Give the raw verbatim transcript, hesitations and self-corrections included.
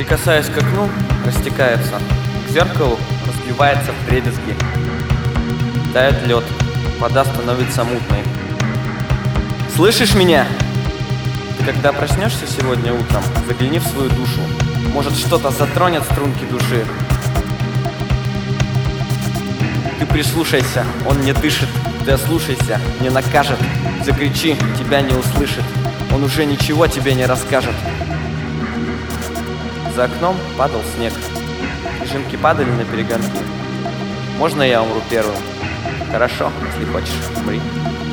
Прикасаясь к окну, растекается, к зеркалу разбивается вдребезги. Тает лед, вода становится мутной. Слышишь меня? Ты когда проснешься сегодня утром, загляни в свою душу. Может, что-то затронет струнки души. Ты прислушайся, он не дышит. Ты ослушайся, не накажет. Закричи, тебя не услышит. Он уже ничего тебе не расскажет. За окном падал снег. Снежинки падали на перегонки. Можно я умру первым? Хорошо, если хочешь, умри.